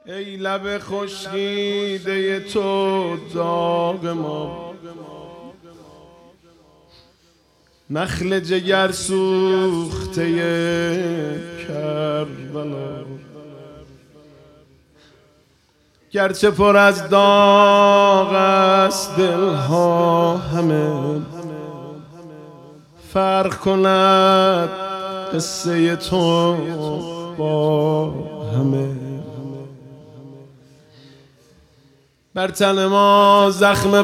ای لب خشکیده تو داغ ما، نخل جگر سوخته کربلا. گرچه پر از داغ است دلها همه، فرق کند قصه تو با همه. بر تن ما زخم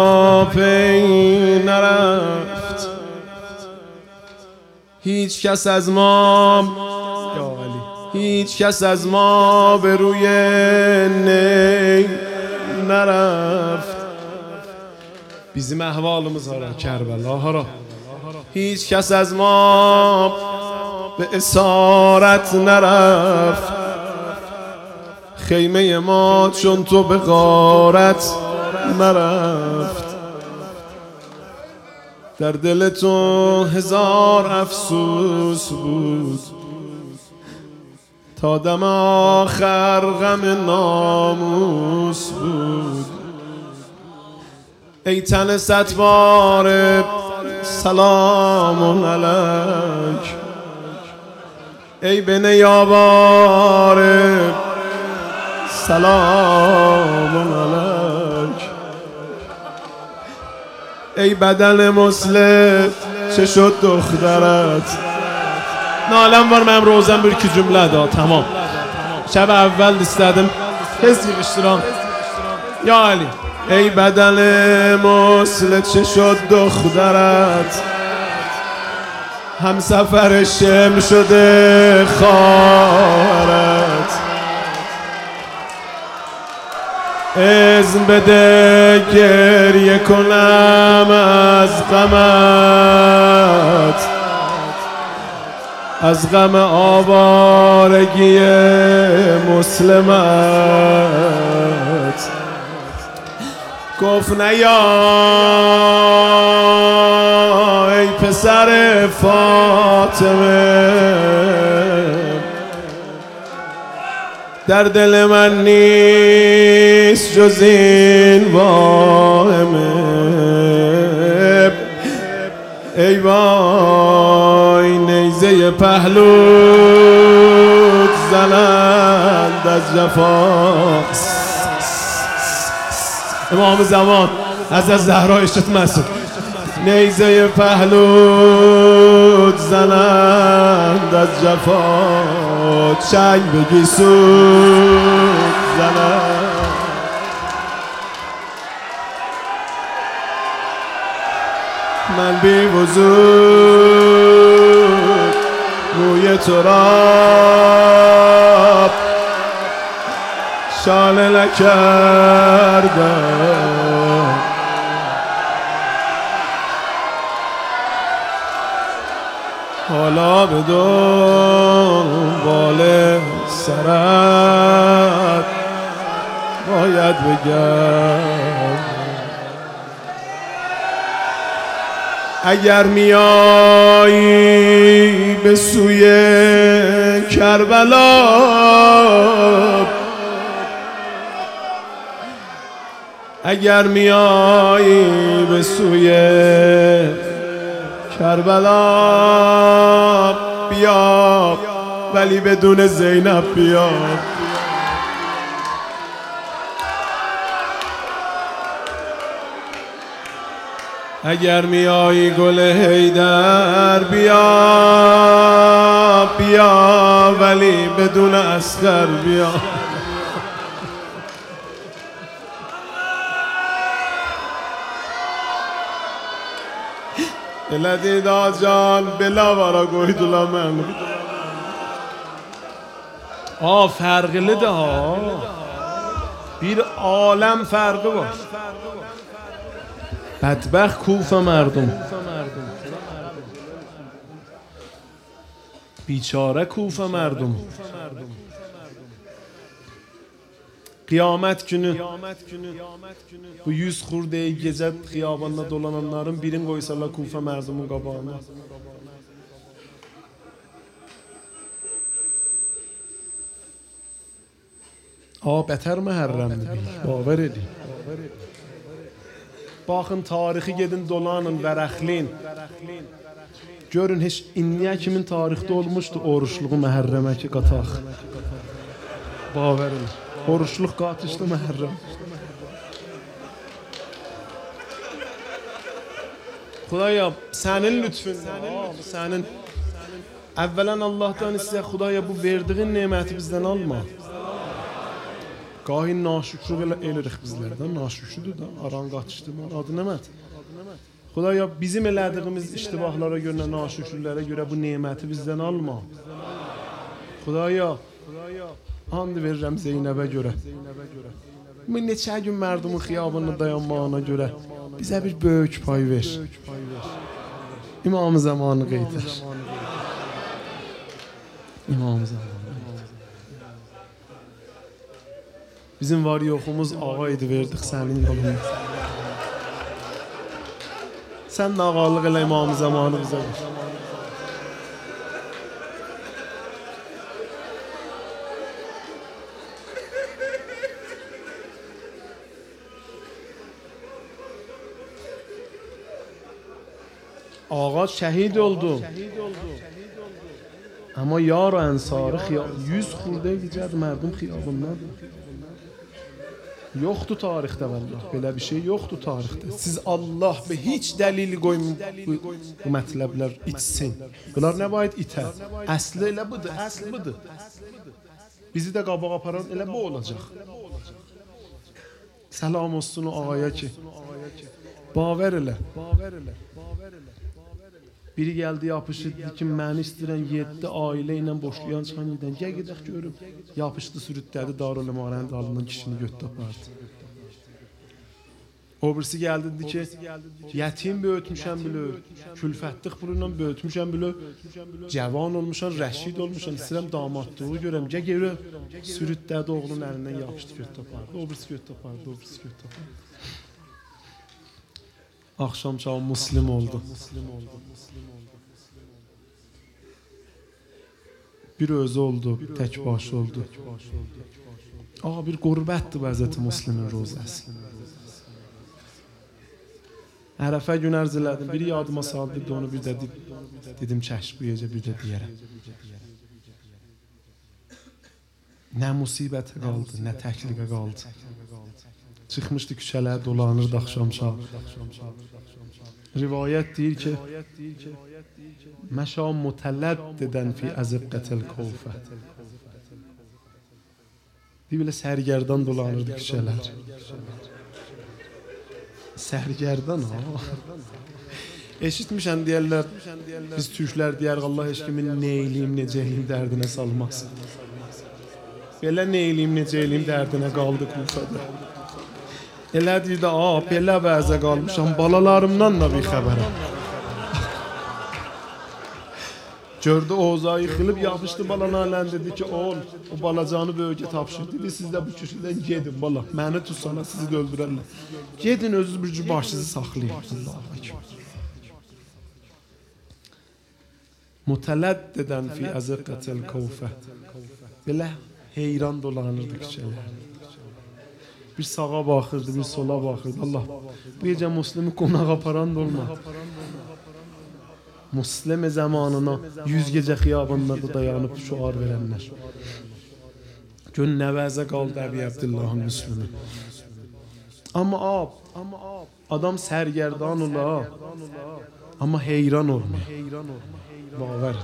پیاپی نرفت، هیچ کس از ما هیچ کس از ما به روی نی نرفت. bizim ahvalımız hara Kerbela hara. هیچ کس از ما به اسارت نرفت، خیمه ما چون تو به غارت نرفت. در دل تو هزار افسوس بود، تا دم آخر غم ناموس بود. ای تن ستوار سلام علیک، ای به نیابار سلام علیک. ای بدن مسلم چه شد دخترت. نالم var mənim rozam bir iki cümlə daha tamam. Şəb əvvəl istədim tez yığışdıram. Ya Ali. ای بدن مسلم چه شد دخترت، هم سفر شم شده خواهرت. اذن بده گریه کنم از غمت، از غم آوارگی مسلمت. گفت نیا ای پسر فاطمه، در دل من نیست جز این واهمه. ای وای نیزه پهلوت زنند از جفا. امام زمان از زهرا عشقت مسعود. نیزه پهلوت زنند از جفا، چنگ بگی سود زنند. من بی وجود روی تو را شانه نکردم، حالا به دنبال سرت باید بگم. اگر میایی به سوی کربلا، اگر میایی به سوی کربلا، بیا ولی بدون زینب بیا. اگر میایی گل حیدر بیا، بیا ولی بدون اصغر بیا. Elədida can belə vara qoydular mən. Fərqlidir ha. Bir aləm fərqi var. Bədbəxt Kufa مردم. بیچاره کوفه مردم. Qiyamət günü bu 100 xurdeyi gecə xiyabanda dolananların birini qoysalar Kufa mərzumun qabağına. bətər məhərrəmdir, baver edin. Baxın, tarixi gedin, dolanın, vərəxlin. Görün, heç indiyə kimin tarixdə olmuşdu oruçluğu məhərrəmə ki, qataq. Baverin, oruçluq qatışdı məhərrəm. Xudaya, sənin lütfündən, sənin əvvələn Allahdan istəyək, Xudaya, bu verdiğin neməti bizdən alma. Qahi naşükrü elərik bizlərdən, naşükrüdür da, aran qatışdı, adı nəmət. Xudaya, bizim elədiyimiz iştibahlara görə, naşükrülərə görə bu neməti bizdən alma. Xudaya, and verirəm Zeynəbə görə. Bu neçə gün mərdumun xiyabında dayanmağına görə bizə bir böyük pay ver. İmam-ı zamanı qeytər. İmam-ı zamanı. Bizim var yoxumuz ağa idi, verdik sənin yolunu. Sən də ağalıq elə İmam-ı zamanı bizə ver. Ağa şəhid oldu. Amma yar o ənsarı 100 xurdə gecəd mərdum xiyabındadır. Yoxdur tarixdə vəllah. Belə bir şey yoxdur tarixdə. Siz Allah və heç dəlil qoymun bu mətləblər içsin. Bunlar nə bayid itər? Əsli elə budur, əsli budur. Bizi də qabağa aparan elə bu olacaq. Səlam olsun o ağaya ki, baver elə. Biri gəldi, yapışdı ki, məni istəyirən 7 ailə ilə boşlayan çıxan gedən. Gəl gedək görüm. Yapışdı, sürüddədi, Darül-Əmarənin dalından kişini götdü apardı. O birisi gəldi, dedi ki, yətim böyütmüşəm bilə, külfətlik puluyla böyütmüşəm bilə, cavan olmuşam, rəşid olmuşam, istəyirəm damadlığı görəm. Gəl görüm. Sürüddədi, oğlunun əlindən yapışdı, götdü apardı. O birisi götdü apardı, o birisi götdü apardı. Axşam çağı muslim oldu. Bir özü oldu, tək başı oldu. Bir qurbətdir vəziyyəti muslimin rozəsi. Ərəfə gün ərz elədim, biri yadıma saldı, onu bir də dedim kəşf bu gecə bir də deyərəm. Nə musibətə qaldı, nə təkliqə qaldı. Çıxmışdı küçələr, dolanırdı axşam çağı. Rivayət deyir ki, məşa mutələddidən fi əziqqətəl kofə. Deyir, belə sərgərdan dolanırdı küçələr. Sərgərdan, eşitmişən deyərlər, biz türklər deyər, Allah heç kimin nə eləyim, necə eləyim dərdinə salmasın. Belə nə eləyim, necə eləyim dərdinə qaldı Kufədə. Elə deyir də, belə vəzə qalmışam, balalarımdan da bir xəbərəm. Gördü Oğuz'a yıxılıb, yapışdı balana ələn, dedi ki, o balacanı böyüke tapşır. Dedi, siz də bu küçüdən gedin bala, məni tutsana, sizi də öldürərlər. Gedin, özünüz bir cür başınızı saxlayın. Allah'a ekber. Mutələddidən fi əziqqətəl kofə. Belə heyran dolanırdı küçələr. Bir sağa baxırdı, bir sola baxırdı. Allah, bu gecə muslimi qonaq aparan da olma. Muslim zamanına 100 gecə xiyabında da dayanıb şuar verənlər. Gün nəvəzə qaldı Əbi Abdullahın müslimi. Amma adam sərgərdan ola, amma heyran olma. Baver.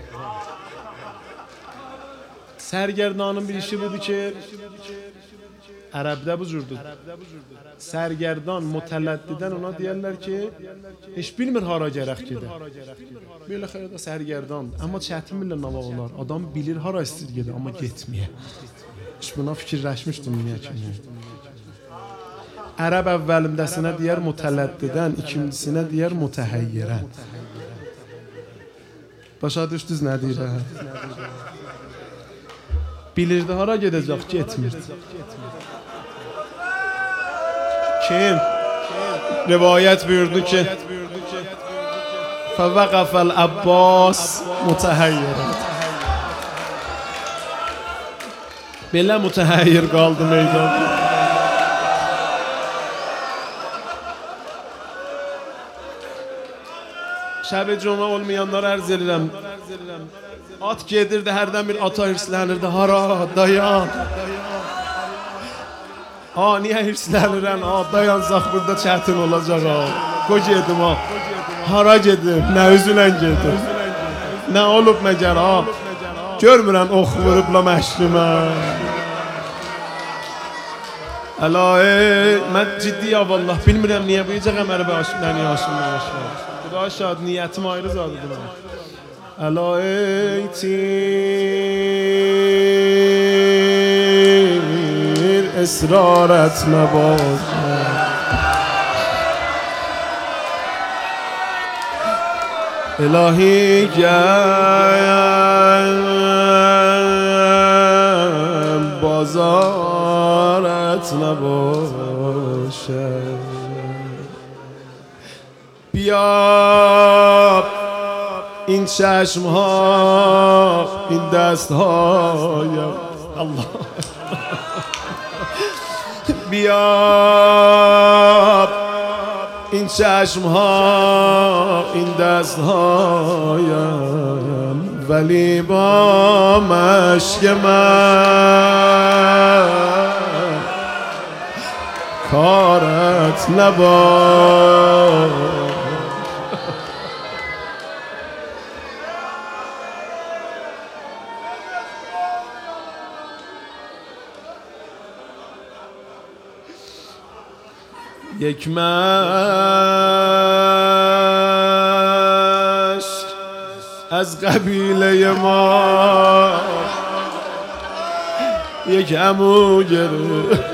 Sərgərdanın bir işi budur ki, Ərəbdə bu cürdür. Sərgərdan, mutələddidən ona deyərlər ki, heç bilmir hara gərək gedə. Belə xeyirdə sərgərdan. Amma çətin bilən nə olar. Adam bilir hara istəyir gedə, amma getməyə. Heç buna fikirləşmişdim niyə kimi. Ərəb əvvəlindəsinə deyər mutələddidən, ikincisinə deyər mutəhəyyirən. Başa düşdünüz nə deyir? Bilirdi hara gedəcək, getmirdi. Kim? Rivayət buyurdu ki, Fəvəqəfəl Əbbas mutəhəyyirən. Belə mütəhəyyir qaldı meydanda. Şəb-i cümə olmayanlara ərz edirəm. At gedirdi, hərdən bir ata hirslənirdi. Hara, dayan. Ha, niyə hirslənirən? Ha, dayansaq burada çətin olacaq ha. Qoy gedim ha. Hara gedim? Nə üzülən gedim? Nə olub məgər ha? Görmürəm ox vurubla məşrimə. Əlayi, mən ciddi ya vallah. Bilmirəm niyə bu gecə qəməri və aşımdan yaşım. Xuda şad, niyyətim ayrı zadıdır mən. Əlayi tir, esrar etmə boşa. İlahi gəm, bazar etmə boşa. بیاب این چشم ها این دست هایم الله بیاب این چشم ها این دست هایم ولی با مشک من کارت نباد یک مشک از قبیله ما یک عمو گرفت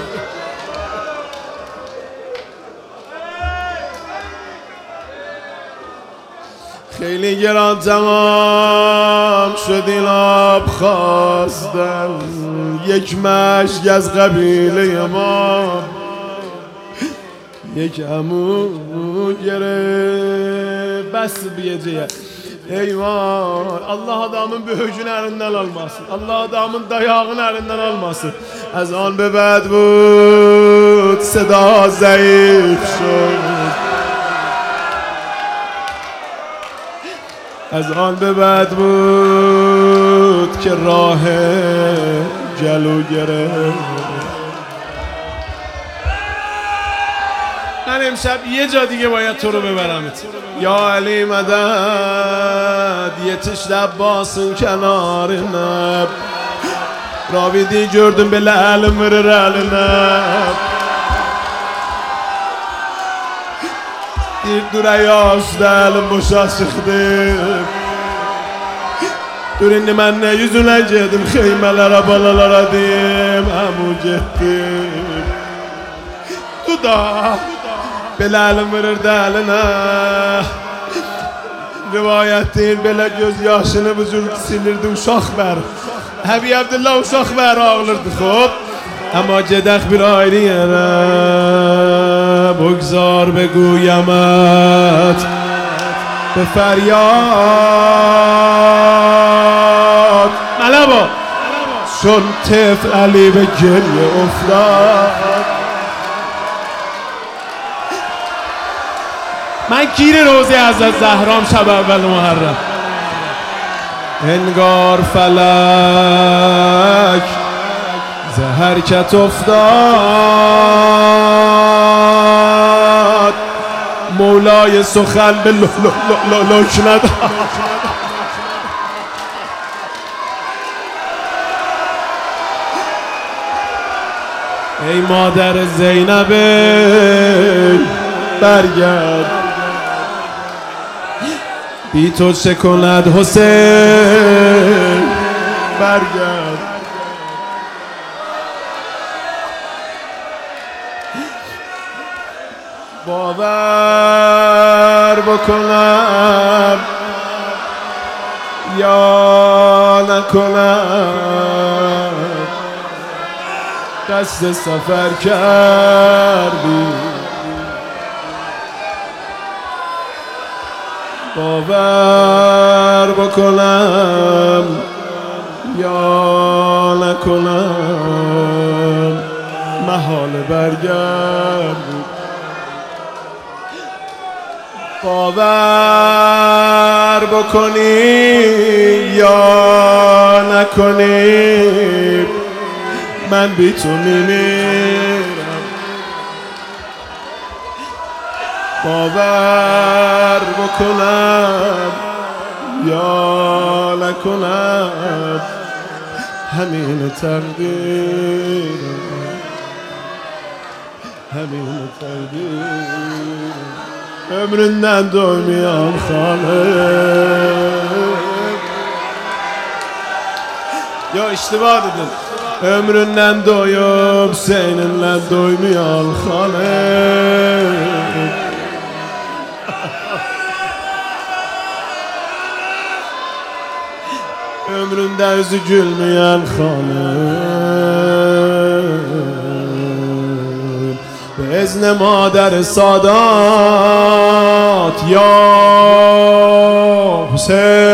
خیلی گران تمام شد این آب خواستم یک مشک از قبیله ما یک عمو گرفت بس بیəcəyə eyvah Allah adamın böyücünü əlindən almasın Allah adamın dayağını əlindən almasın از آن به بعد بود صدا ضعیف شد از آن به بعد بود که راه جلو گرفت من امشب یه جا دیگه باید تو رو ببرمت یا علی مدد yetiş Abbas'ın kenarına Ravidi gördüm belə əlim verir əlinə Bir dura yaşda əlim boşa çıxdı Dur indi mən nə yüzünə gedim xeymələrə balalara deyim Əmu getdim Duda Belə əlim verirdi əlinə Rivayət deyir, belə göz yaşını bu cür silirdi uşaq bər Həbi Abdullah uşaq bər ağlırdı xub Amma gedək bir ayrı yerə Bugzar بگویمت به فریاد ملبا چون طفل علی به گریه افتاد من گیر روزه حضرت زهرام شب اول محرم انگار فلک ز حرکت افتاد مولای سخن به لک نداد ای مادر زینب برگرد بی تو چه کند حسین برگرد باور بکنم یا نکنم قصد سفر کردی باور بکنم یا نکنم نکنم محال برگرد. باور بکنی یا نکنی من بی تو میمیرم. باور بکنم یا نکنم همین تقدیرم، همین تقدیرم. ömründen doymayan hanım. Ya iştibar edin. Ömründen doyup seninle doymayan hanım. Ömründe yüzü gülmeyen hanım. به اذن مادر سادات یا حسین